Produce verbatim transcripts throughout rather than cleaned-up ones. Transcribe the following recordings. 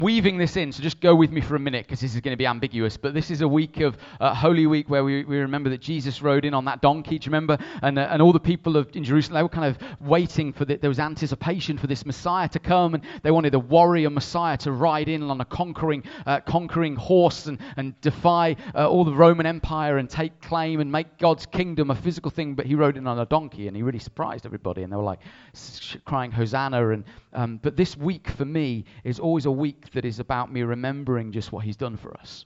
weaving this in, so just go with me for a minute because this is going to be ambiguous, but this is a week of uh, Holy Week where we, we remember that Jesus rode in on that donkey, do you remember? And uh, and all the people of, in Jerusalem, they were kind of waiting for the, there was anticipation for this Messiah to come, and they wanted a warrior Messiah to ride in on a conquering uh, conquering horse and, and defy uh, all the Roman Empire and take claim and make God's kingdom a physical thing, but he rode in on a donkey and he really surprised everybody, and they were like sh- crying Hosanna. And um, but this week for me is always a week that is about me remembering just what he's done for us.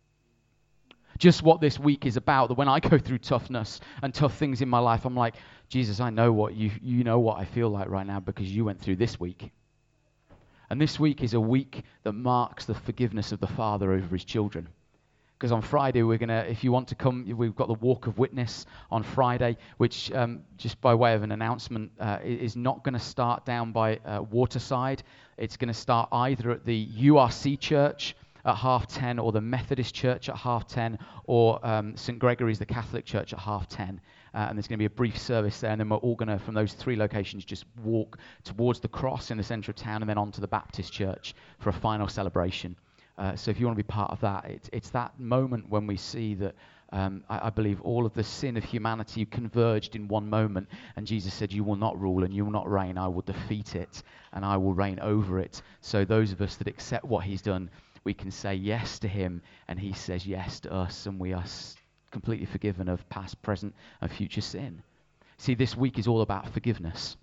Just what this week is about, that when I go through toughness and tough things in my life, I'm like, Jesus, I know what you you know what I feel like right now because you went through this week. And this week is a week that marks the forgiveness of the Father over his children. Because on Friday, we're going to, if you want to come, we've got the Walk of Witness on Friday, which, um, just by way of an announcement, uh, is not going to start down by uh, Waterside. It's going to start either at the U R C Church at half ten, or the Methodist Church at half ten, or um, Saint Gregory's, the Catholic Church, at half ten. Uh, and there's going to be a brief service there, and then we're all going to, from those three locations, just walk towards the cross in the centre of town and then on to the Baptist Church for a final celebration. Uh, so if you want to be part of that, it's, it's that moment when we see that um, I, I believe all of the sin of humanity converged in one moment, and Jesus said, you will not rule and you will not reign, I will defeat it and I will reign over it. So those of us that accept what he's done, we can say yes to him and he says yes to us, and we are completely forgiven of past, present and future sin. See, this week is all about forgiveness.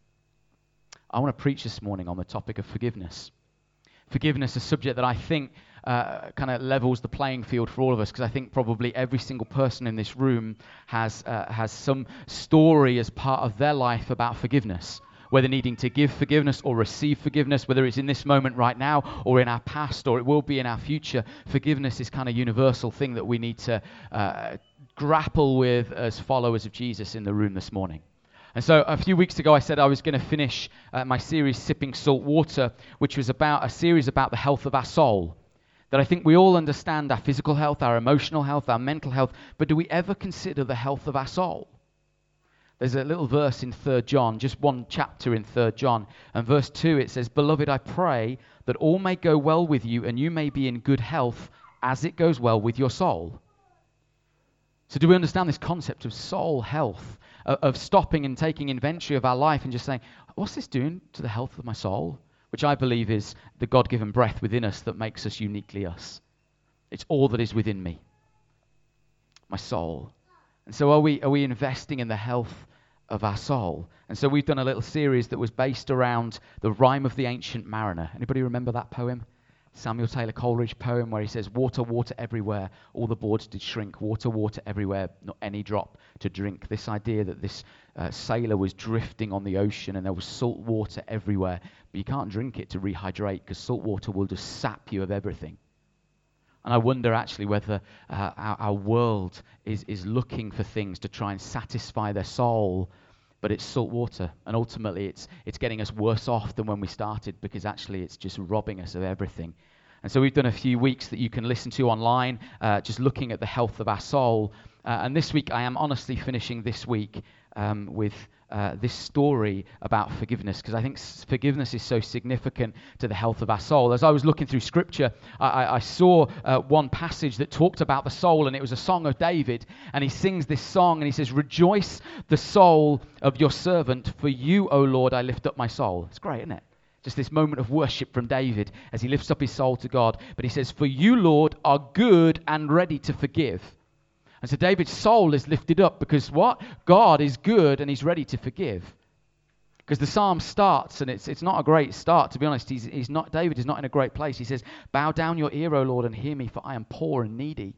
I want to preach this morning on the topic of forgiveness. Forgiveness, a subject that I think uh, kind of levels the playing field for all of us, because I think probably every single person in this room has uh, has some story as part of their life about forgiveness, whether needing to give forgiveness or receive forgiveness, whether it's in this moment right now or in our past or it will be in our future. Forgiveness is kind of universal thing that we need to uh, grapple with as followers of Jesus in the room this morning. And so a few weeks ago, I said I was going to finish uh, my series, Sipping Salt Water, which was about a series about the health of our soul. That I think we all understand our physical health, our emotional health, our mental health, but do we ever consider the health of our soul? There's a little verse in Third John, just one chapter in Third John, and verse two, it says, "Beloved, I pray that all may go well with you, and you may be in good health as it goes well with your soul." So do we understand this concept of soul health? Of stopping and taking inventory of our life and just saying, what's this doing to the health of my soul? Which I believe is the God-given breath within us that makes us uniquely us. It's all that is within me, my soul. And so are we are we investing in the health of our soul? And so we've done a little series that was based around the Rime of the Ancient Mariner. Anybody remember that poem? Samuel Taylor Coleridge poem where he says, water, water everywhere, all the boards did shrink, water, water everywhere, not any drop to drink. This idea that this uh, sailor was drifting on the ocean and there was salt water everywhere, but you can't drink it to rehydrate because salt water will just sap you of everything. And I wonder actually whether uh, our, our world is, is looking for things to try and satisfy their soul, but it's salt water, and ultimately it's it's getting us worse off than when we started because actually it's just robbing us of everything. And so we've done a few weeks that you can listen to online, uh, just looking at the health of our soul. Uh, and this week I am honestly finishing this week um, with uh, this story about forgiveness, because I think s- forgiveness is so significant to the health of our soul. As I was looking through Scripture, I, I, I saw uh, one passage that talked about the soul, and it was a song of David. And he sings this song, and he says, "Rejoice the soul of your servant, for you, O Lord, I lift up my soul." It's great, isn't it? Just this moment of worship from David as he lifts up his soul to God. But he says, "For you, Lord, are good and ready to forgive." And so David's soul is lifted up because what? God is good and he's ready to forgive. Because the psalm starts, and it's it's not a great start, to be honest. He's, he's not David is not in a great place. He says, "Bow down your ear, O Lord, and hear me, for I am poor and needy."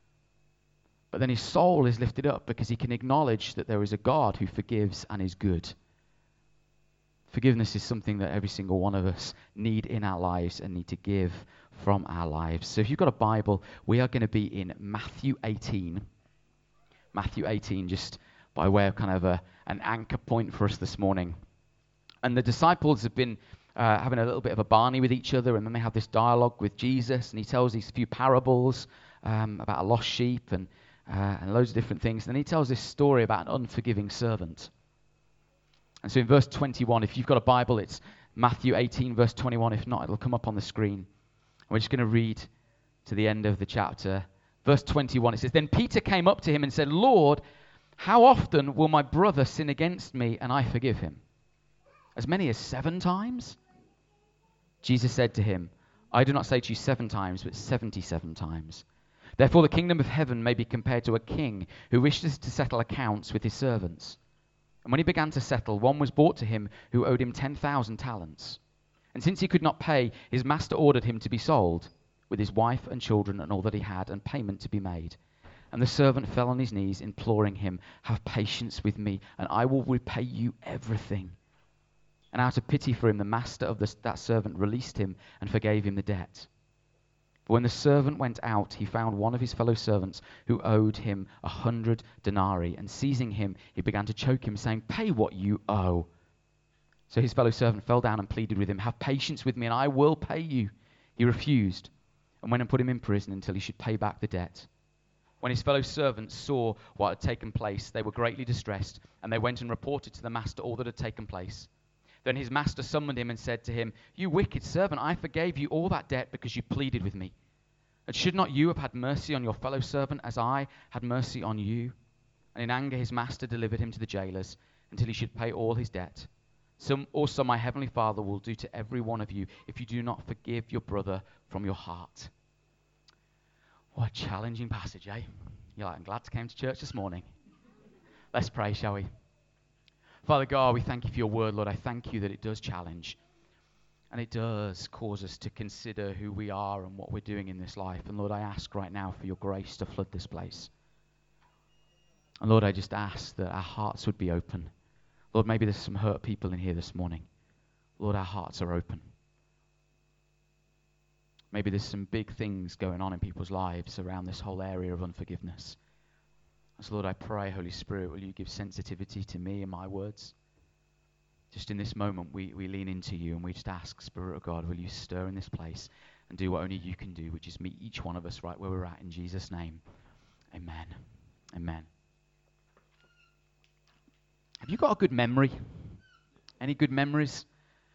But then his soul is lifted up because he can acknowledge that there is a God who forgives and is good. Forgiveness is something that every single one of us need in our lives and need to give from our lives. So if you've got a Bible, we are going to be in Matthew eighteen. Matthew eighteen, just by way of kind of a, an anchor point for us this morning. And the disciples have been uh, having a little bit of a barney with each other, and then they have this dialogue with Jesus, and he tells these few parables um, about a lost sheep and, uh, and loads of different things. And then he tells this story about an unforgiving servant. And so in verse twenty-one, if you've got a Bible, it's Matthew eighteen, verse twenty-one. If not, it'll come up on the screen. We're just going to read to the end of the chapter. Verse twenty-one, it says, Then Peter came up to him and said, Lord, how often will my brother sin against me and I forgive him? As many as seven times? Jesus said to him, I do not say to you seven times, but seventy-seven times. Therefore the kingdom of heaven may be compared to a king who wishes to settle accounts with his servants. And when he began to settle, one was brought to him who owed him ten thousand talents. And since he could not pay, his master ordered him to be sold, with his wife and children and all that he had, and payment to be made. And the servant fell on his knees, imploring him, Have patience with me, and I will repay you everything. And out of pity for him, the master of the, that servant released him and forgave him the debt. But when the servant went out, he found one of his fellow servants who owed him a hundred denarii, and seizing him, he began to choke him, saying, Pay what you owe. So his fellow servant fell down and pleaded with him, Have patience with me, and I will pay you. He refused, and went and put him in prison until he should pay back the debt. When his fellow servants saw what had taken place, they were greatly distressed, and they went and reported to the master all that had taken place. Then his master summoned him and said to him, You wicked servant, I forgave you all that debt because you pleaded with me. And should not you have had mercy on your fellow servant as I had mercy on you? And in anger his master delivered him to the jailers until he should pay all his debt. So also my heavenly Father will do to every one of you if you do not forgive your brother from your heart. What a challenging passage, eh? You're like, I'm glad I came to church this morning. Let's pray, shall we? Father God, we thank you for your word, Lord. I thank you that it does challenge. And it does cause us to consider who we are and what we're doing in this life. And Lord, I ask right now for your grace to flood this place. And Lord, I just ask that our hearts would be open. Lord, maybe there's some hurt people in here this morning. Lord, our hearts are open. Maybe there's some big things going on in people's lives around this whole area of unforgiveness. So Lord, I pray, Holy Spirit, will you give sensitivity to me and my words? Just in this moment, we, we lean into you and we just ask, Spirit of God, will you stir in this place and do what only you can do, which is meet each one of us right where we're at, in Jesus' name. Amen. Amen. Have you got a good memory? Any good memories?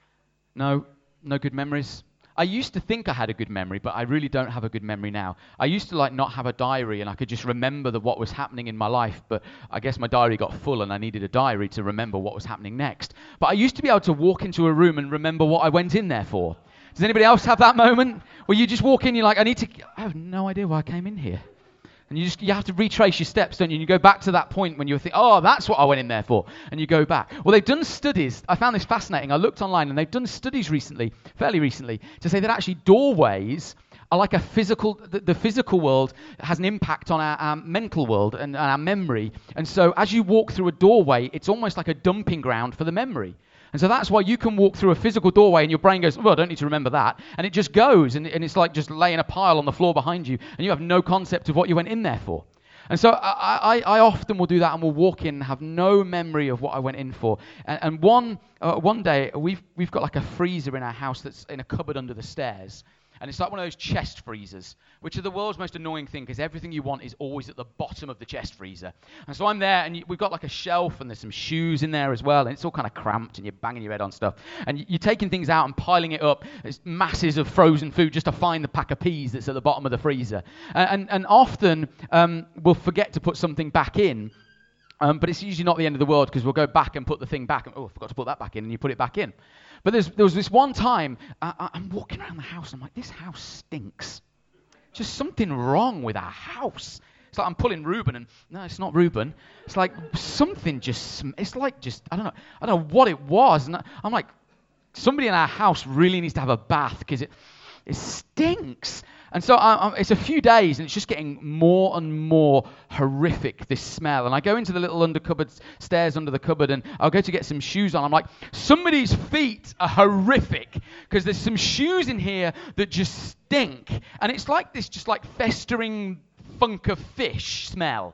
No? No good memories? I used to think I had a good memory, but I really don't have a good memory now. I used to like not have a diary and I could just remember the, what was happening in my life, but I guess my diary got full and I needed a diary to remember what was happening next. But I used to be able to walk into a room and remember what I went in there for. Does anybody else have that moment where you just walk in, you're like, I need to, I have no idea why I came in here. And you just you have to retrace your steps, don't you? And you go back to that point when you think, oh, that's what I went in there for. And you go back. Well, they've done studies. I found this fascinating. I looked online, and they've done studies recently, fairly recently, to say that actually doorways are like a physical, the, the physical world has an impact on our, our mental world and, and our memory. And so as you walk through a doorway, it's almost like a dumping ground for the memory. And so that's why you can walk through a physical doorway and your brain goes, well, I don't need to remember that. And it just goes, and, and it's like just laying a pile on the floor behind you, and you have no concept of what you went in there for. And so I, I, I often will do that, and will walk in and have no memory of what I went in for. And, and one uh, one day, we've we've got like a freezer in our house that's in a cupboard under the stairs. And it's like one of those chest freezers, which are the world's most annoying thing because everything you want is always at the bottom of the chest freezer. And so I'm there, and you, we've got like a shelf, and there's some shoes in there as well, and it's all kind of cramped, and you're banging your head on stuff. And you're taking things out and piling it up. It's masses of frozen food just to find the pack of peas that's at the bottom of the freezer. And, and, and often um, we'll forget to put something back in. Um, but it's usually not the end of the world because we'll go back and put the thing back. And, oh, I forgot to put that back in, and you put it back in. But there's, there was this one time, uh, I'm walking around the house, and I'm like, this house stinks. Just something wrong with our house. It's like I'm pulling Reuben, and no, it's not Reuben. It's like something just, it's like just, I don't know, I don't know what it was. And I'm like, somebody in our house really needs to have a bath because it, it stinks. And so I, I, it's a few days, and it's just getting more and more horrific, this smell. And I go into the little under cupboard, stairs under the cupboard, and I'll go to get some shoes on. I'm like, somebody's feet are horrific because there's some shoes in here that just stink. And it's like this just like festering funk of fish smell.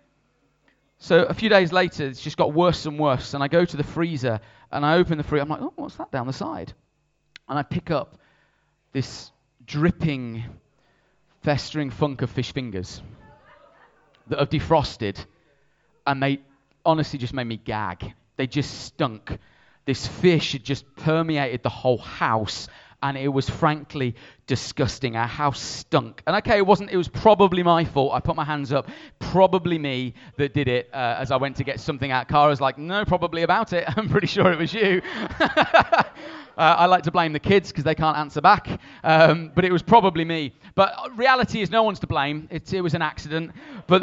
So a few days later, it's just got worse and worse. And I go to the freezer, and I open the freezer. I'm like, oh, what's that down the side? And I pick up this dripping, festering funk of fish fingers that have defrosted, and they honestly just made me gag. They just stunk. This fish had just permeated the whole house, and it was frankly disgusting. Our house stunk. And okay, it wasn't, it was probably my fault. I put my hands up. Probably me that did it uh, as I went to get something out. Cara's like, no, probably about it. I'm pretty sure it was you. uh, I like to blame the kids because they can't answer back. Um, but it was probably me. But reality is no one's to blame. It, it was an accident. But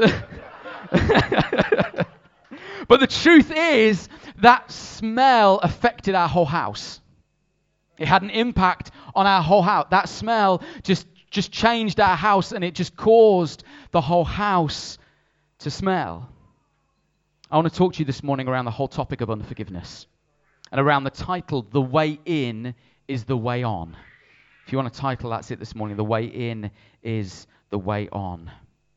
the But the truth is that smell affected our whole house. It had an impact on our whole house. That smell just, just changed our house, and it just caused the whole house to smell. I want to talk to you this morning around the whole topic of unforgiveness and around the title, The Way In is the Way On. If you want a title, that's it this morning. The Way In is the Way On.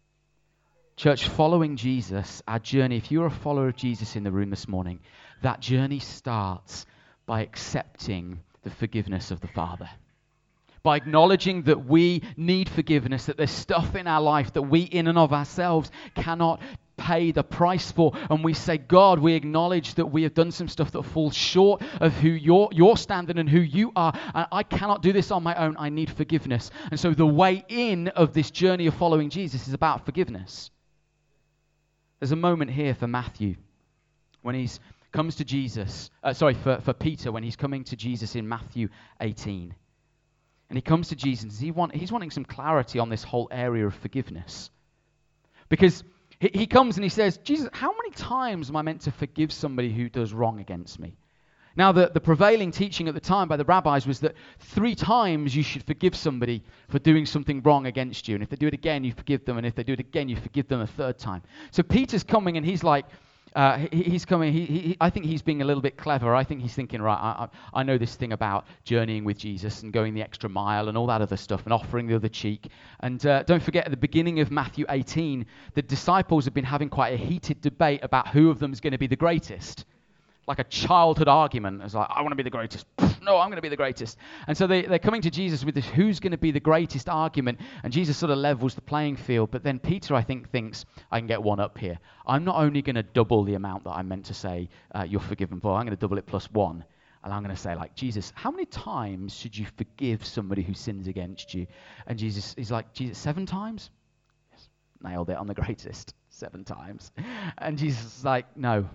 Church, following Jesus, our journey, if you're a follower of Jesus in the room this morning, that journey starts by accepting the forgiveness of the Father. By acknowledging that we need forgiveness, that there's stuff in our life that we in and of ourselves cannot pay the price for. And we say, God, we acknowledge that we have done some stuff that falls short of who your, your standard and who you are. And I cannot do this on my own. I need forgiveness. And so the way in of this journey of following Jesus is about forgiveness. There's a moment here for Matthew when he comes to Jesus, uh, sorry, for, for Peter when he's coming to Jesus in Matthew eighteen. And he comes to Jesus, he want, he's wanting some clarity on this whole area of forgiveness. Because he, he comes and he says, Jesus, how many times am I meant to forgive somebody who does wrong against me? Now, the, the prevailing teaching at the time by the rabbis was that three times you should forgive somebody for doing something wrong against you. And if they do it again, you forgive them. And if they do it again, you forgive them a third time. So Peter's coming and he's like, uh, he, he's coming, he, he, I think he's being a little bit clever. I think he's thinking, right, I, I, I know this thing about journeying with Jesus and going the extra mile and all that other stuff and offering the other cheek. And uh, don't forget, at the beginning of Matthew eighteen, the disciples have been having quite a heated debate about who of them is going to be the greatest. Like a childhood argument. It's like, I want to be the greatest. No, I'm going to be the greatest. And so they, they're coming to Jesus with this, who's going to be the greatest argument? And Jesus sort of levels the playing field. But then Peter, I think, thinks, I can get one up here. I'm not only going to double the amount that I meant to say uh, you're forgiven for, I'm going to double it plus one. And I'm going to say, like, Jesus, how many times should you forgive somebody who sins against you? And Jesus is like, Jesus, seven times? Yes, nailed it, I'm the greatest. Seven times. And Jesus is like, no.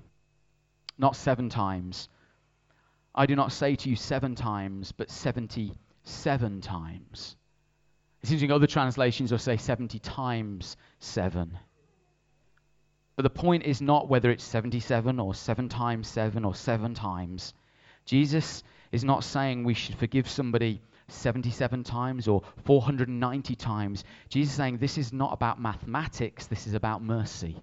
Not seven times. I do not say to you seven times, but seventy-seven times. It seems like other translations will say seventy times seven. But the point is not whether it's seventy-seven or seven times seven or seven times. Jesus is not saying we should forgive somebody seventy-seven times or four hundred ninety times. Jesus is saying this is not about mathematics, this is about mercy.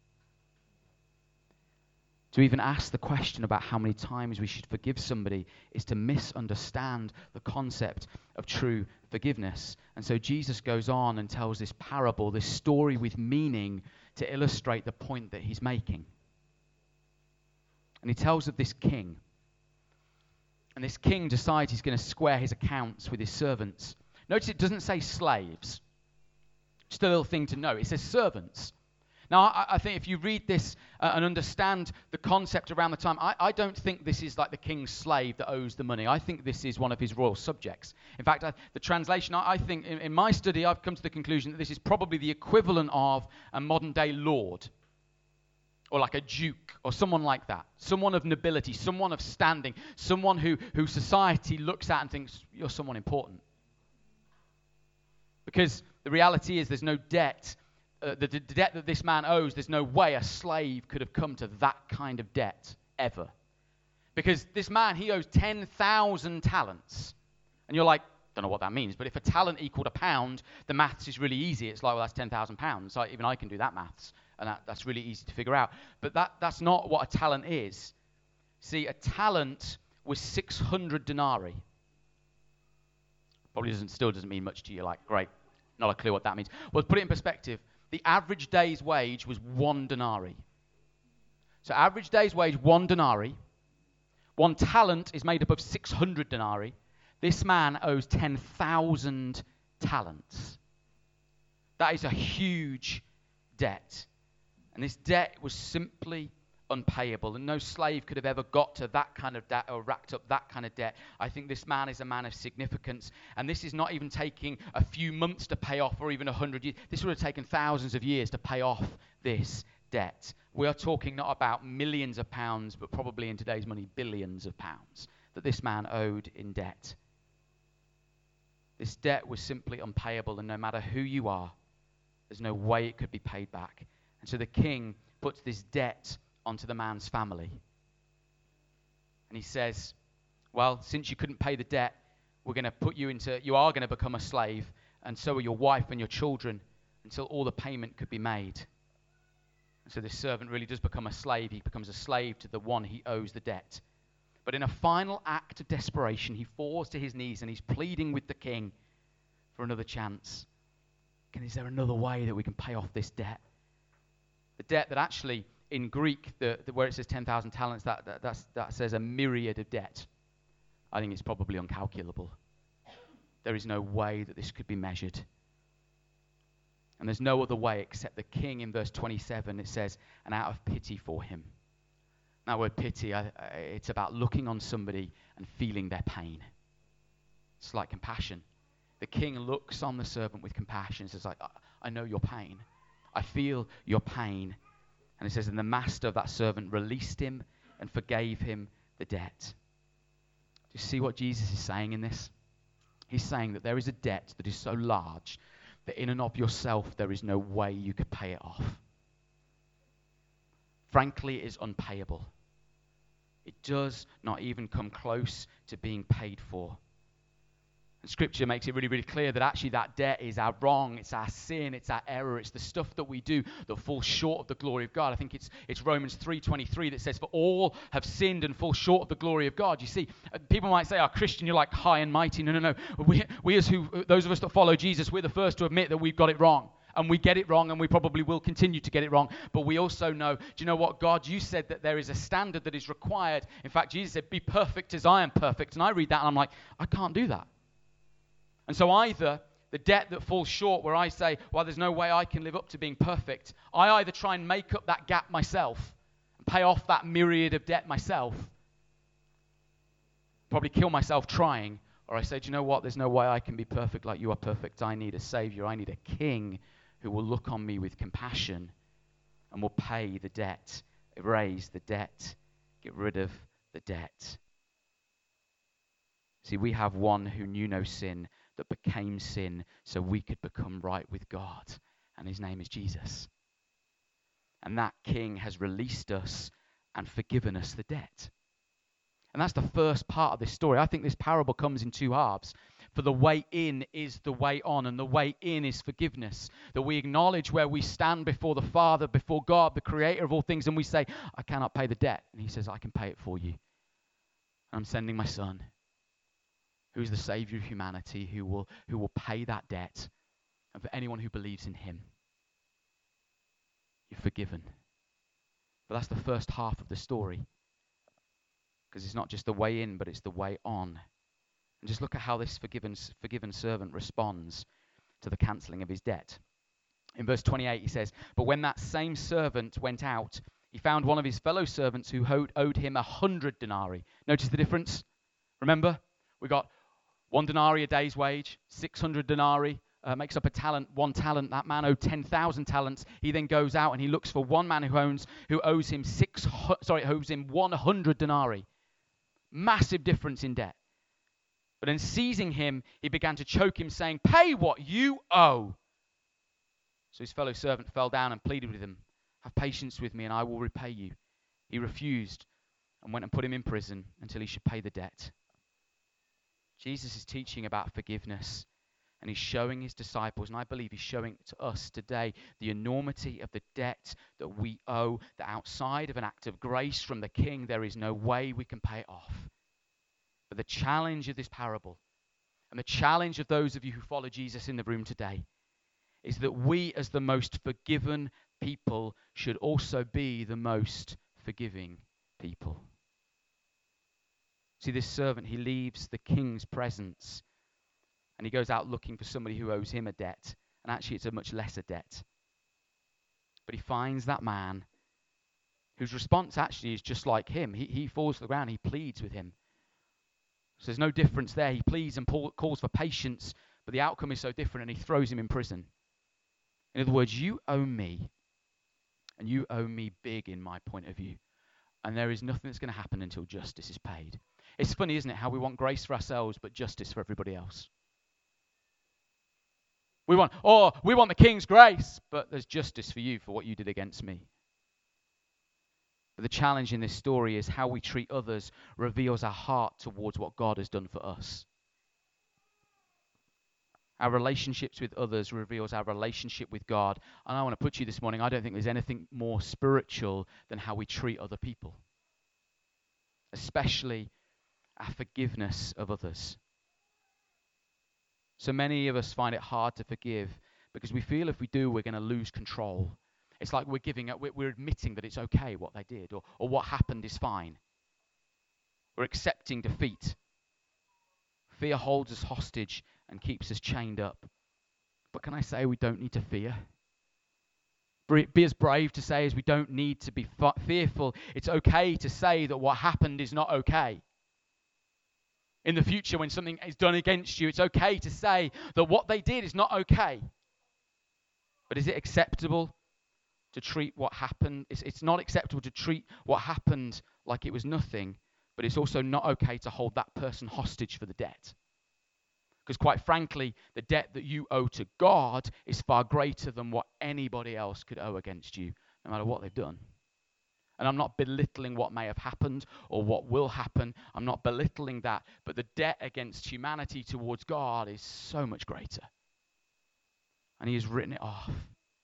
To even ask the question about how many times we should forgive somebody is to misunderstand the concept of true forgiveness. And so Jesus goes on and tells this parable, this story with meaning to illustrate the point that he's making. And he tells of this king. And this king decides he's going to square his accounts with his servants. Notice it doesn't say slaves. Just a little thing to know. It says servants. Now, I, I think if you read this uh, and understand the concept around the time, I, I don't think this is like the king's slave that owes the money. I think this is one of his royal subjects. In fact, I, the translation, I, I think, in, in my study, I've come to the conclusion that this is probably the equivalent of a modern-day lord, or like a duke, or someone like that. Someone of nobility, someone of standing, someone who, who society looks at and thinks, you're someone important. Because the reality is there's no debt. Uh, the, the debt that this man owes, there's no way a slave could have come to that kind of debt ever. Because this man, he owes ten thousand talents. And you're like, don't know what that means, but if a talent equaled a pound, the maths is really easy. It's like, well, that's ten thousand pounds. So even I can do that maths, and that, that's really easy to figure out. But that, that's not what a talent is. See, a talent was six hundred denarii. Probably doesn't, still doesn't mean much to you. Like, great, not a clue what that means. Well, to put it in perspective, the average day's wage was one denarii. So average day's wage, one denarii. One talent is made up of six hundred denarii. This man owes ten thousand talents. That is a huge debt. And this debt was simply unpayable, and no slave could have ever got to that kind of debt or racked up that kind of debt. I think this man is a man of significance, and this is not even taking a few months to pay off or even a hundred years. This would have taken thousands of years to pay off this debt. We are talking not about millions of pounds, but probably in today's money, billions of pounds that this man owed in debt. This debt was simply unpayable, and no matter who you are, there's no way it could be paid back. And so the king puts this debt onto the man's family. And he says, well, since you couldn't pay the debt, we're going to put you into, you are going to become a slave, and so are your wife and your children, until all the payment could be made. And so this servant really does become a slave. He becomes a slave to the one he owes the debt. But in a final act of desperation, he falls to his knees and he's pleading with the king for another chance. And is there another way that we can pay off this debt? The debt that actually, in Greek, the, the, where it says ten thousand talents, that, that, that's, that says a myriad of debt. I think it's probably uncalculable. There is no way that this could be measured. And there's no other way except the king in verse twenty-seven, it says, and out of pity for him. That word pity, I, I, it's about looking on somebody and feeling their pain. It's like compassion. The king looks on the servant with compassion and says, like, I know your pain. I feel your pain. And it says, and the master of that servant released him and forgave him the debt. Do you see what Jesus is saying in this? He's saying that there is a debt that is so large that in and of yourself there is no way you could pay it off. Frankly, it is unpayable. It does not even come close to being paid for. And Scripture makes it really, really clear that actually that debt is our wrong, it's our sin, it's our error, it's the stuff that we do that falls short of the glory of God. I think it's it's Romans three twenty-three that says, for all have sinned and fall short of the glory of God. You see, people might say, oh, Christian, you're like high and mighty. No, no, no. We, we as who, those of us that follow Jesus, we're the first to admit that we've got it wrong. And we get it wrong, and we probably will continue to get it wrong. But we also know, do you know what, God, you said that there is a standard that is required. In fact, Jesus said, be perfect as I am perfect. And I read that, and I'm like, I can't do that. And so either the debt that falls short, where I say, well, there's no way I can live up to being perfect, I either try and make up that gap myself and pay off that myriad of debt myself, probably kill myself trying, or I say, do you know what, there's no way I can be perfect like you are perfect. I need a Savior. I need a King who will look on me with compassion and will pay the debt, erase the debt, get rid of the debt. See, we have one who knew no sin, that became sin so we could become right with God. And his name is Jesus. And that King has released us and forgiven us the debt. And that's the first part of this story. I think this parable comes in two halves. For the way in is the way on, and the way in is forgiveness. That we acknowledge where we stand before the Father, before God, the creator of all things, and we say, I cannot pay the debt. And he says, I can pay it for you. I'm sending my son, who's the Savior of humanity, who will, who will pay that debt. And for anyone who believes in him, you're forgiven. But that's the first half of the story. Because it's not just the way in, but it's the way on. And just look at how this forgiven, forgiven servant responds to the cancelling of his debt. In verse twenty-eight, he says, but when that same servant went out, he found one of his fellow servants who owed, owed him a hundred denarii. Notice the difference? Remember, we got one denarii a day's wage, six hundred denarii uh, makes up a talent, one talent. That man owed ten thousand talents. He then goes out and he looks for one man who owns, who owes him six, sorry, owes him one hundred denarii. Massive difference in debt. But in seizing him, he began to choke him, saying, pay what you owe. So his fellow servant fell down and pleaded with him, have patience with me and I will repay you. He refused and went and put him in prison until he should pay the debt. Jesus is teaching about forgiveness, and he's showing his disciples, and I believe he's showing to us today the enormity of the debt that we owe, that outside of an act of grace from the King, there is no way we can pay it off. But the challenge of this parable, and the challenge of those of you who follow Jesus in the room today, is that we as the most forgiven people should also be the most forgiving people. See, this servant, he leaves the king's presence and he goes out looking for somebody who owes him a debt. And actually, it's a much lesser debt. But he finds that man whose response actually is just like him. He, he falls to the ground. He pleads with him. So there's no difference there. He pleads and Paul calls for patience, but the outcome is so different, and he throws him in prison. In other words, you owe me, and you owe me big in my point of view. And there is nothing that's going to happen until justice is paid. It's funny, isn't it, how we want grace for ourselves, but justice for everybody else. We want, oh, we want the king's grace, but there's justice for you for what you did against me. But the challenge in this story is how we treat others reveals our heart towards what God has done for us. Our relationships with others reveals our relationship with God. And I want to put you this morning, I don't think there's anything more spiritual than how we treat other people, especially our forgiveness of others. So many of us find it hard to forgive because we feel if we do, we're going to lose control. It's like we're giving up, we're admitting that it's okay what they did, or, or what happened is fine. We're accepting defeat. Fear holds us hostage and keeps us chained up. But can I say we don't need to fear? Be as brave to say as we don't need to be f- fearful. It's okay to say that what happened is not okay. In the future, when something is done against you, it's okay to say that what they did is not okay. But is it acceptable to treat what happened? It's, it's not acceptable to treat what happened like it was nothing, but it's also not okay to hold that person hostage for the debt. Because quite frankly, the debt that you owe to God is far greater than what anybody else could owe against you, no matter what they've done. And I'm not belittling what may have happened or what will happen. I'm not belittling that. But the debt against humanity towards God is so much greater. And he has written it off.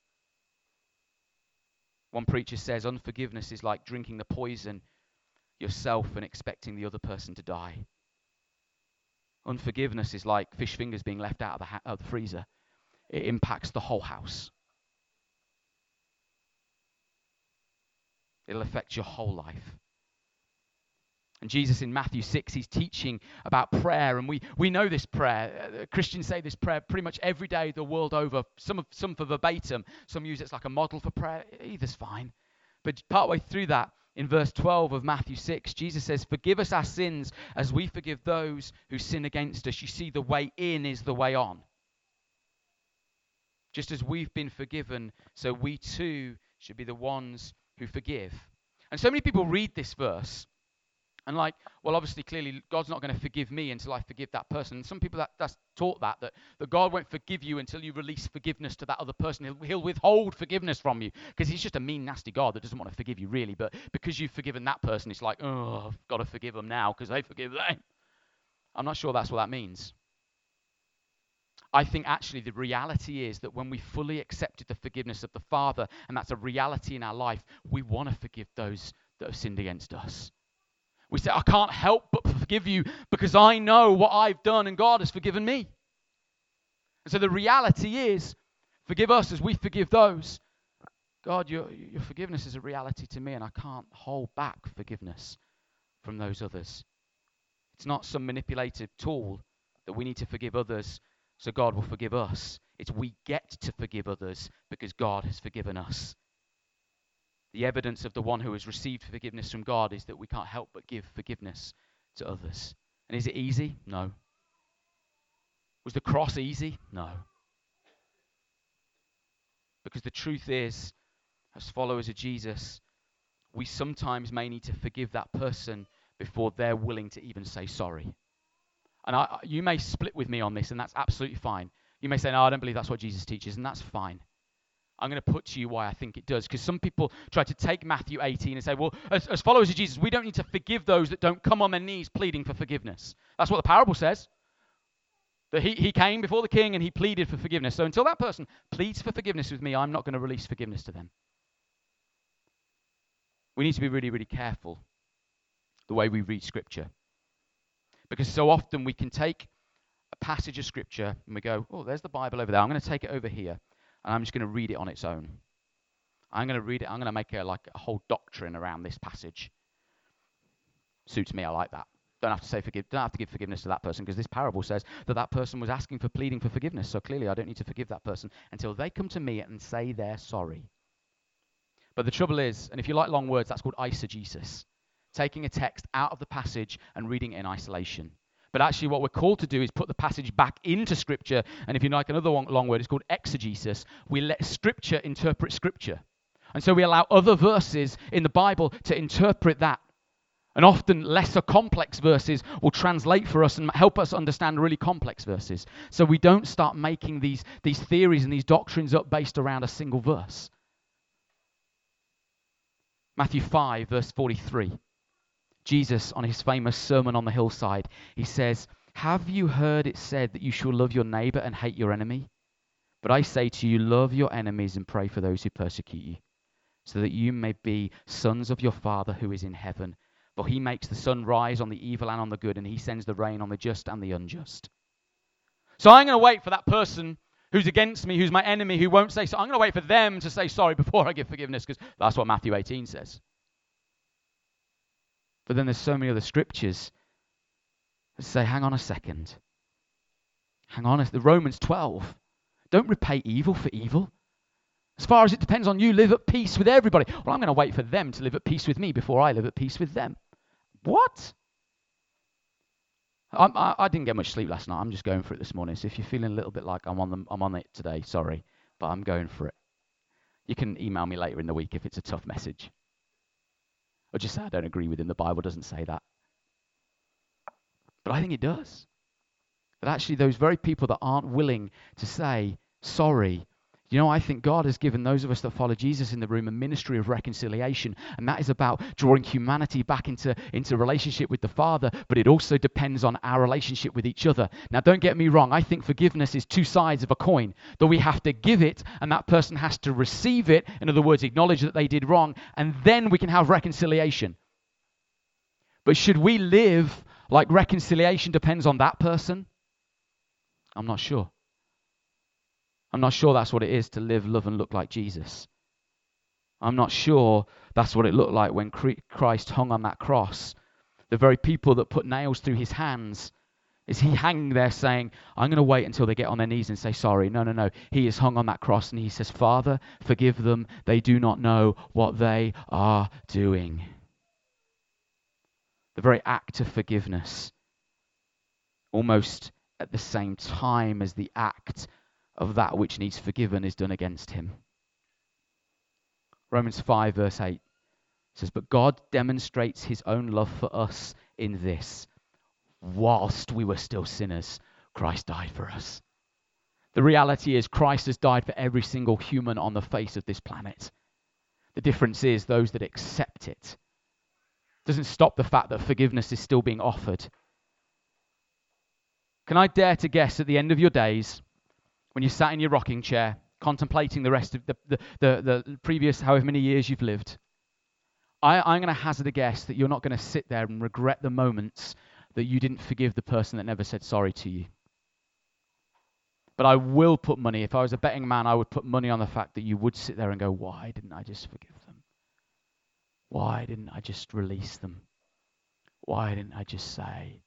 One preacher says, unforgiveness is like drinking the poison yourself and expecting the other person to die. Unforgiveness is like fish fingers being left out of the, ha- of the freezer. It impacts the whole house. It'll affect your whole life. And Jesus in Matthew six, he's teaching about prayer. And we, we know this prayer. Uh, Christians say this prayer pretty much every day the world over. Some, of, some for verbatim. Some use it as like a model for prayer. Either's fine. But partway through that, in verse twelve of Matthew six, Jesus says, forgive us our sins as we forgive those who sin against us. You see, the way in is the way on. Just as we've been forgiven, so we too should be the ones who forgive. And so many people read this verse and like, well, obviously, clearly, God's not going to forgive me until I forgive that person. And some people that, that's taught that, that, that God won't forgive you until you release forgiveness to that other person. He'll, he'll withhold forgiveness from you because he's just a mean, nasty God that doesn't want to forgive you, really. But because you've forgiven that person, it's like, oh, I've got to forgive them now because they forgive them. I'm not sure that's what that means. I think actually the reality is that when we fully accepted the forgiveness of the Father, and that's a reality in our life, we want to forgive those that have sinned against us. We say, I can't help but forgive you because I know what I've done and God has forgiven me. And so the reality is, forgive us as we forgive those. God, your, your forgiveness is a reality to me, and I can't hold back forgiveness from those others. It's not some manipulative tool that we need to forgive others so God will forgive us. It's we get to forgive others because God has forgiven us. The evidence of the one who has received forgiveness from God is that we can't help but give forgiveness to others. And is it easy? No. Was the cross easy? No. Because the truth is, as followers of Jesus, we sometimes may need to forgive that person before they're willing to even say sorry. And I, you may split with me on this, and that's absolutely fine. You may say, no, I don't believe that's what Jesus teaches, and that's fine. I'm going to put to you why I think it does. Because some people try to take Matthew eighteen and say, well, as, as followers of Jesus, we don't need to forgive those that don't come on their knees pleading for forgiveness. That's what the parable says. That he, he came before the king and he pleaded for forgiveness. So until that person pleads for forgiveness with me, I'm not going to release forgiveness to them. We need to be really, really careful the way we read Scripture. Because so often we can take a passage of Scripture and we go, oh, there's the Bible over there. I'm going to take it over here. And I'm just going to read it on its own. I'm going to read it. I'm going to make a, like a whole doctrine around this passage. Suits me. I like that. Don't have to say forgive. Don't have to give forgiveness to that person because this parable says that that person was asking for pleading for forgiveness. So clearly, I don't need to forgive that person until they come to me and say they're sorry. But the trouble is, and if you like long words, that's called eisegesis. Taking a text out of the passage and reading it in isolation. But actually what we're called to do is put the passage back into Scripture. And if you like another long, long word, it's called exegesis. We let Scripture interpret Scripture. And so we allow other verses in the Bible to interpret that. And often lesser complex verses will translate for us and help us understand really complex verses. So we don't start making these, these theories and these doctrines up based around a single verse. Matthew five, verse forty-three. Jesus, on his famous Sermon on the Hillside, he says, "Have you heard it said that you shall love your neighbor and hate your enemy? But I say to you, love your enemies and pray for those who persecute you, so that you may be sons of your Father who is in heaven. For he makes the sun rise on the evil and on the good, and he sends the rain on the just and the unjust." So I'm going to wait for that person who's against me, who's my enemy, who won't say so. I'm going to wait for them to say sorry before I give forgiveness, because that's what Matthew eighteen says. But then there's so many other scriptures that say, hang on a second. Hang on. The Romans twelve. Don't repay evil for evil. As far as it depends on you, live at peace with everybody. Well, I'm going to wait for them to live at peace with me before I live at peace with them. What? I, I, I didn't get much sleep last night. I'm just going for it this morning. So if you're feeling a little bit like I'm on the, I'm on it today, sorry, but I'm going for it. You can email me later in the week if it's a tough message. Or just say I don't agree with him. The Bible doesn't say that. But I think it does. That actually those very people that aren't willing to say sorry, you know, I think God has given those of us that follow Jesus in the room a ministry of reconciliation. And that is about drawing humanity back into, into relationship with the Father. But it also depends on our relationship with each other. Now, don't get me wrong. I think forgiveness is two sides of a coin. That we have to give it and that person has to receive it. In other words, acknowledge that they did wrong. And then we can have reconciliation. But should we live like reconciliation depends on that person? I'm not sure. I'm not sure that's what it is to live, love, and look like Jesus. I'm not sure that's what it looked like when Christ hung on that cross. The very people that put nails through his hands, is he hanging there saying, I'm going to wait until they get on their knees and say sorry? No, no, no. He is hung on that cross and he says, Father, forgive them. They do not know what they are doing. The very act of forgiveness, almost at the same time as the act of that which needs forgiven is done against him. Romans five verse eight says, but God demonstrates his own love for us in this. Whilst we were still sinners, Christ died for us. The reality is Christ has died for every single human on the face of this planet. The difference is those that accept it. Doesn't stop the fact that forgiveness is still being offered. Can I dare to guess at the end of your days, when you sat in your rocking chair, contemplating the rest of the, the, the, the previous however many years you've lived, I, I'm going to hazard a guess that you're not going to sit there and regret the moments that you didn't forgive the person that never said sorry to you. But I will put money, if I was a betting man, I would put money on the fact that you would sit there and go, why didn't I just forgive them? Why didn't I just release them? Why didn't I just say?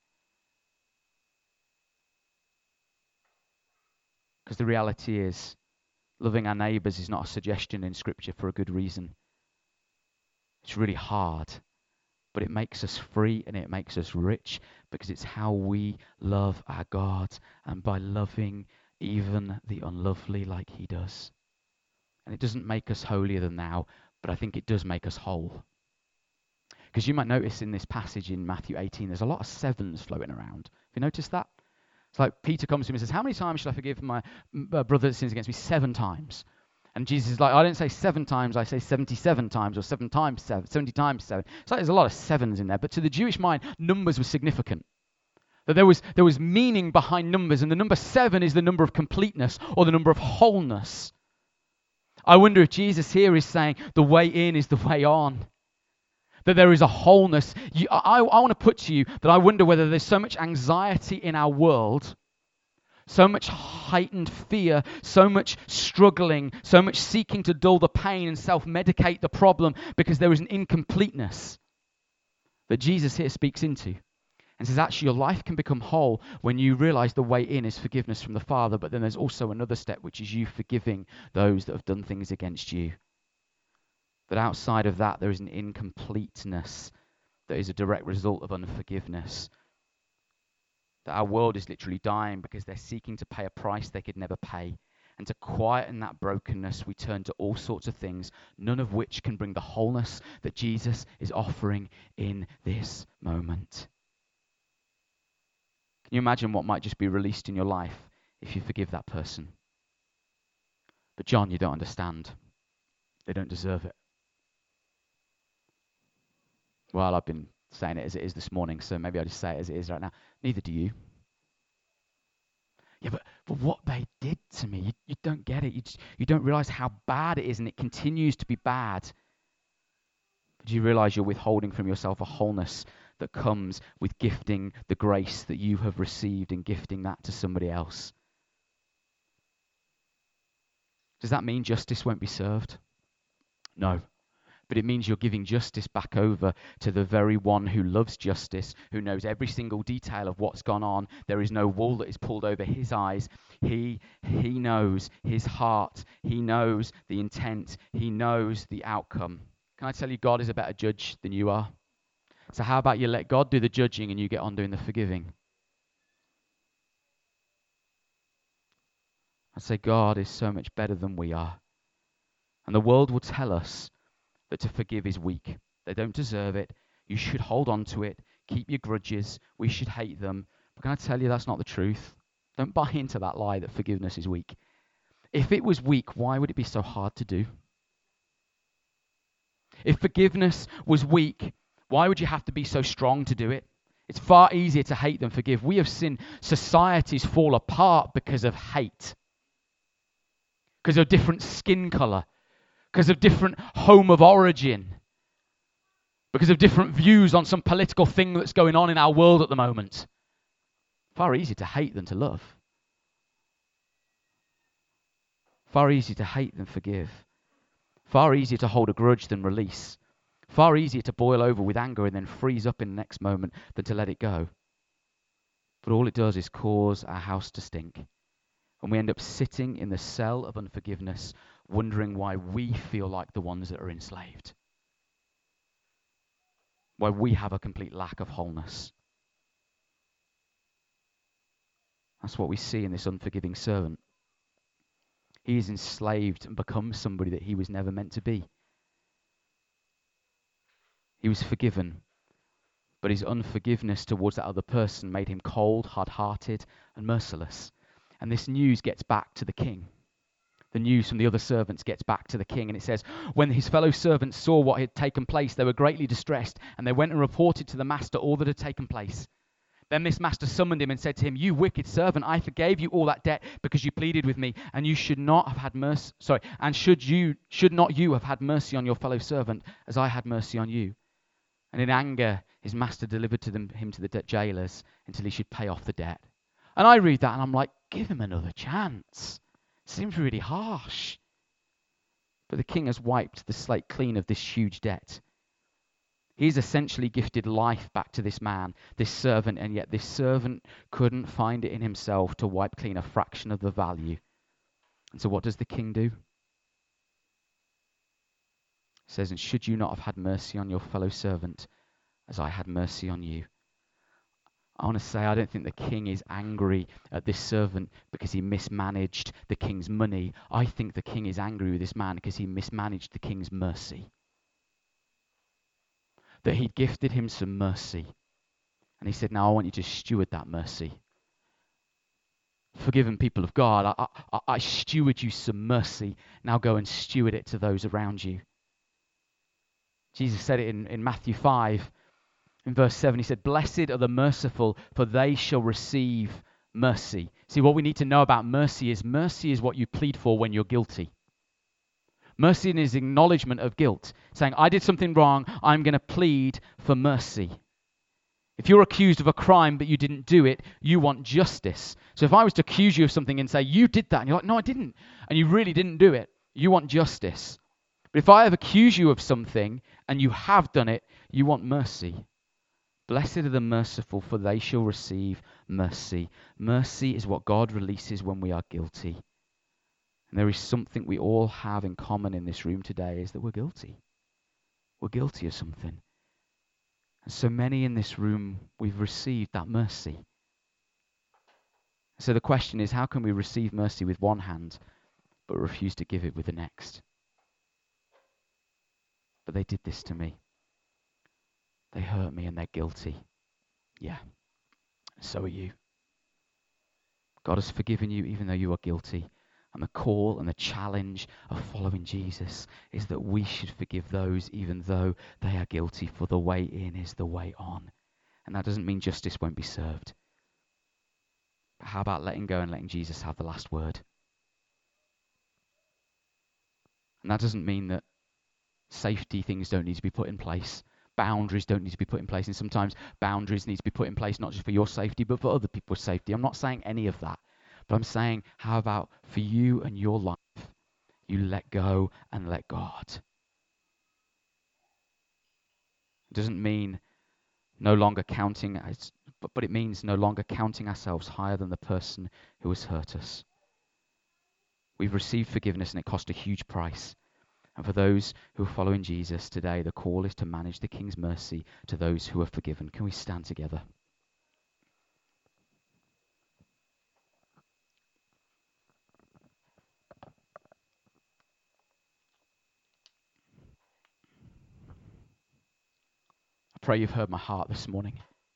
Because the reality is, loving our neighbours is not a suggestion in Scripture for a good reason. It's really hard, but it makes us free and it makes us rich because it's how we love our God, and by loving even the unlovely like he does. And it doesn't make us holier than thou, but I think it does make us whole. Because you might notice in this passage in Matthew eighteen, there's a lot of sevens floating around. Have you noticed that? It's like Peter comes to him and says, how many times should I forgive my uh, brother that sins against me? Seven times. And Jesus is like, I don't say seven times, I say seventy-seven times, or seven times seven, seventy times seven. It's like there's a lot of sevens in there. But to the Jewish mind, numbers were significant. That there was, there was meaning behind numbers. And the number seven is the number of completeness or the number of wholeness. I wonder if Jesus here is saying the way in is the way on. That there is a wholeness. You, I, I want to put to you that I wonder whether there's so much anxiety in our world, so much heightened fear, so much struggling, so much seeking to dull the pain and self-medicate the problem because there is an incompleteness that Jesus here speaks into. And says actually your life can become whole when you realize the way in is forgiveness from the Father, but then there's also another step, which is you forgiving those that have done things against you. But outside of that, there is an incompleteness that is a direct result of unforgiveness. That our world is literally dying because they're seeking to pay a price they could never pay. And to quieten that brokenness, we turn to all sorts of things, none of which can bring the wholeness that Jesus is offering in this moment. Can you imagine what might just be released in your life if you forgive that person? But John, you don't understand. They don't deserve it. Well, I've been saying it as it is this morning, so maybe I'll just say it as it is right now. Neither do you. Yeah, but, but what they did to me, you, you don't get it. You, just, you don't realize how bad it is, and it continues to be bad. But do you realize you're withholding from yourself a wholeness that comes with gifting the grace that you have received and gifting that to somebody else? Does that mean justice won't be served? No. But it means you're giving justice back over to the very one who loves justice, who knows every single detail of what's gone on. There is no wool that is pulled over his eyes. He, he knows his heart. He knows the intent. He knows the outcome. Can I tell you, God is a better judge than you are? So how about you let God do the judging and you get on doing the forgiving? I say God is so much better than we are. And the world will tell us that to forgive is weak. They don't deserve it. You should hold on to it. Keep your grudges. We should hate them. But can I tell you that's not the truth? Don't buy into that lie that forgiveness is weak. If it was weak, why would it be so hard to do? If forgiveness was weak, why would you have to be so strong to do it? It's far easier to hate than forgive. We have seen societies fall apart because of hate, because of different skin color, because of different home of origin, because of different views on some political thing that's going on in our world at the moment. Far easier to hate than to love. Far easier to hate than forgive. Far easier to hold a grudge than release. Far easier to boil over with anger and then freeze up in the next moment than to let it go. But all it does is cause our house to stink. And we end up sitting in the cell of unforgiveness, wondering why we feel like the ones that are enslaved. Why we have a complete lack of wholeness. That's what we see in this unforgiving servant. He is enslaved and becomes somebody that he was never meant to be. He was forgiven, but his unforgiveness towards that other person made him cold, hard-hearted, and merciless. And this news gets back to the king. The news from the other servants gets back to the king, and it says, when his fellow servants saw what had taken place, they were greatly distressed, and they went and reported to the master all that had taken place. Then this master summoned him and said to him, you wicked servant, I forgave you all that debt because you pleaded with me, and you should not have had mercy, sorry, and should you, should not you have had mercy on your fellow servant as I had mercy on you? And in anger, his master delivered to them, him to the de- jailers until he should pay off the debt. And I read that and I'm like, give him another chance. Seems really harsh. But the king has wiped the slate clean of this huge debt. He's essentially gifted life back to this man, this servant, and yet this servant couldn't find it in himself to wipe clean a fraction of the value. And so what does the king do? It says, and should you not have had mercy on your fellow servant as I had mercy on you? I want to say I don't think the king is angry at this servant because he mismanaged the king's money. I think the king is angry with this man because he mismanaged the king's mercy. That he gifted him some mercy. And he said, now I want you to steward that mercy. Forgiven people of God, I, I, I steward you some mercy. Now go and steward it to those around you. Jesus said it in, in Matthew five. In verse seven, he said, blessed are the merciful, for they shall receive mercy. See, what we need to know about mercy is mercy is what you plead for when you're guilty. Mercy is acknowledgement of guilt, saying, I did something wrong, I'm going to plead for mercy. If you're accused of a crime but you didn't do it, you want justice. So if I was to accuse you of something and say, you did that, and you're like, no, I didn't, and you really didn't do it, you want justice. But if I have accused you of something and you have done it, you want mercy. Blessed are the merciful, for they shall receive mercy. Mercy is what God releases when we are guilty. And there is something we all have in common in this room today, is that we're guilty. We're guilty of something. And so many in this room, we've received that mercy. So the question is, how can we receive mercy with one hand, but refuse to give it with the next? But they did this to me. They hurt me and they're guilty. Yeah, so are you. God has forgiven you even though you are guilty. And the call and the challenge of following Jesus is that we should forgive those even though they are guilty, for the way in is the way on. And that doesn't mean justice won't be served. But how about letting go and letting Jesus have the last word? And that doesn't mean that safety things don't need to be put in place. Boundaries don't need to be put in place. And sometimes boundaries need to be put in place not just for your safety, but for other people's safety. I'm not saying any of that. But I'm saying, how about for you and your life, you let go and let God? It doesn't mean no longer counting, as, but, but it means no longer counting ourselves higher than the person who has hurt us. We've received forgiveness and it cost a huge price. And for those who are following Jesus today, the call is to manage the King's mercy to those who are forgiven. Can we stand together? I pray you've heard my heart this morning.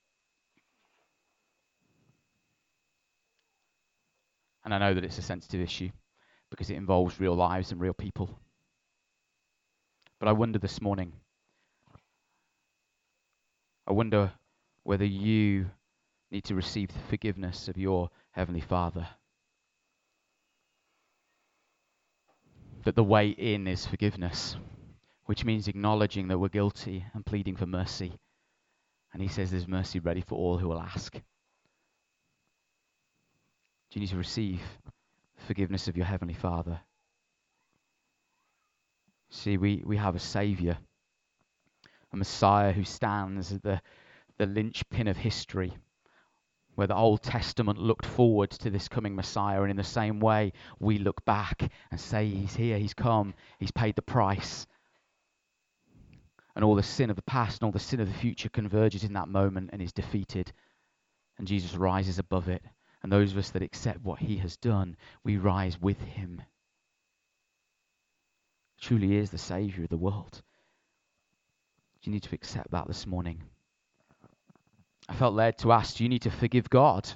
And I know that it's a sensitive issue because it involves real lives and real people. But I wonder this morning, I wonder whether you need to receive the forgiveness of your Heavenly Father. That the way in is forgiveness, which means acknowledging that we're guilty and pleading for mercy. And he says there's mercy ready for all who will ask. Do you need to receive forgiveness of your Heavenly Father? See, we, we have a Saviour, a Messiah who stands at the, the linchpin of history, where the Old Testament looked forward to this coming Messiah, and in the same way, we look back and say, he's here, he's come, he's paid the price. And all the sin of the past and all the sin of the future converges in that moment and is defeated. And Jesus rises above it. And those of us that accept what he has done, we rise with him. Truly is the Saviour of the world. You need to accept that this morning. I felt led to ask, do you need to forgive God?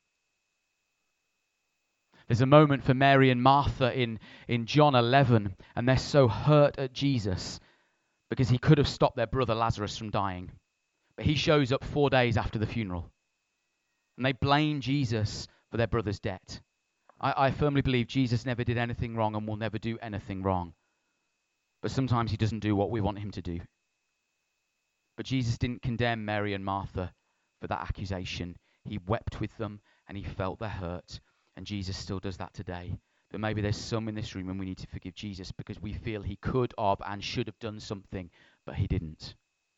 There's a moment for Mary and Martha in, in John eleven, and they're so hurt at Jesus because he could have stopped their brother Lazarus from dying. But he shows up four days after the funeral. And they blame Jesus for their brother's death. I, I firmly believe Jesus never did anything wrong and will never do anything wrong. But sometimes he doesn't do what we want him to do. But Jesus didn't condemn Mary and Martha for that accusation. He wept with them and he felt their hurt. And Jesus still does that today. But maybe there's some in this room and we need to forgive Jesus because we feel he could have and should have done something, but he didn't.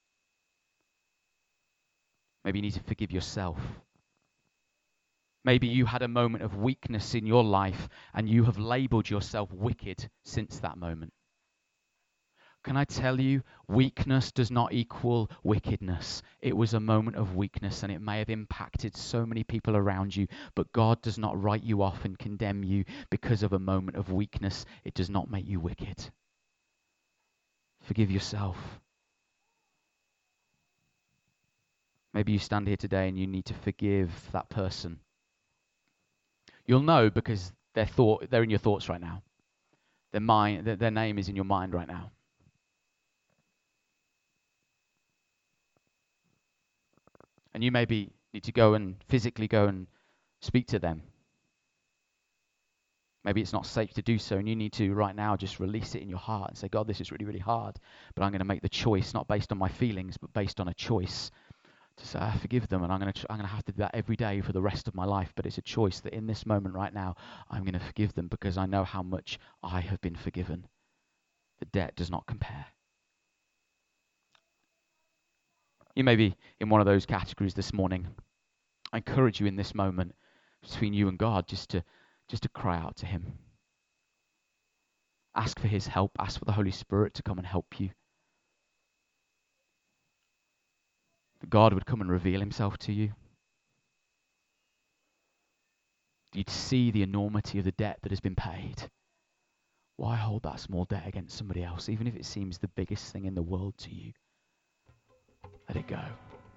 Maybe you need to forgive yourself. Maybe you had a moment of weakness in your life and you have labeled yourself wicked since that moment. Can I tell you, weakness does not equal wickedness. It was a moment of weakness and it may have impacted so many people around you, but God does not write you off and condemn you because of a moment of weakness. It does not make you wicked. Forgive yourself. Maybe you stand here today and you need to forgive that person. You'll know because their thought, they're in your thoughts right now. Their mind, their, their name is in your mind right now. And you maybe need to go and physically go and speak to them. Maybe it's not safe to do so, and you need to right now just release it in your heart and say, God, this is really, really hard, but I'm going to make the choice, not based on my feelings, but based on a choice to say, I forgive them, and I'm going to tr- I'm going to have to do that every day for the rest of my life. But it's a choice that in this moment right now, I'm going to forgive them because I know how much I have been forgiven. The debt does not compare. You may be in one of those categories this morning. I encourage you in this moment between you and God just to just to cry out to him. Ask for his help. Ask for the Holy Spirit to come and help you. that God would come and reveal himself to you. You'd see the enormity of the debt that has been paid. Why hold that small debt against somebody else, even if it seems the biggest thing in the world to you? Let it go.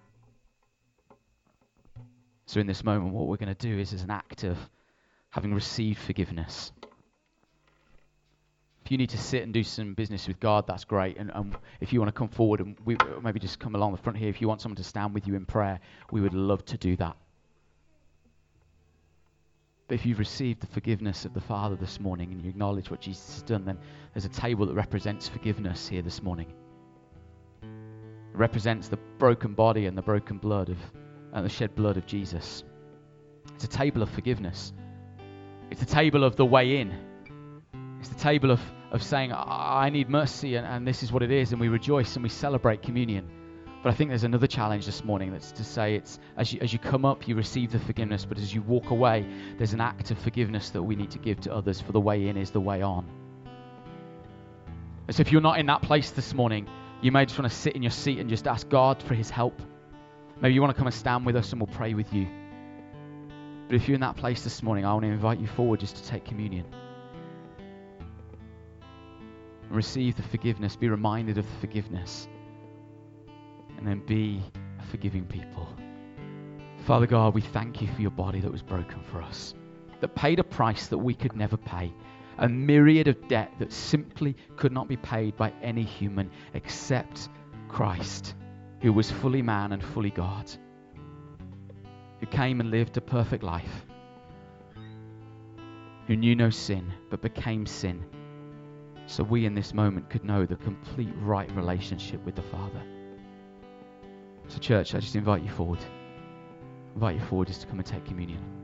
So in this moment, what we're going to do is, as an act of having received forgiveness, if you need to sit and do some business with God, that's great. And, and if you want to come forward and we, maybe just come along the front here, if you want someone to stand with you in prayer, we would love to do that. But if you've received the forgiveness of the Father this morning and you acknowledge what Jesus has done, then there's a table that represents forgiveness here this morning. It represents the broken body and the broken blood of, and the shed blood of Jesus. It's a table of forgiveness. It's a table of the way in. It's the table of, of saying, I need mercy, and, and this is what it is, and we rejoice and we celebrate communion. But I think there's another challenge this morning, that's to say it's as you, as you come up, you receive the forgiveness, but as you walk away, there's an act of forgiveness that we need to give to others, for the way in is the way on. And so if you're not in that place this morning, you may just want to sit in your seat and just ask God for his help. Maybe you want to come and stand with us and we'll pray with you. But if you're in that place this morning, I want to invite you forward just to take communion. And receive the forgiveness, be reminded of the forgiveness. And then be a forgiving people. Father God, we thank you for your body that was broken for us, that paid a price that we could never pay, a myriad of debt that simply could not be paid by any human except Christ, who was fully man and fully God, who came and lived a perfect life, who knew no sin but became sin, so we in this moment could know the complete right relationship with the Father. So church, I just invite you forward. invite you forward just to come and take communion.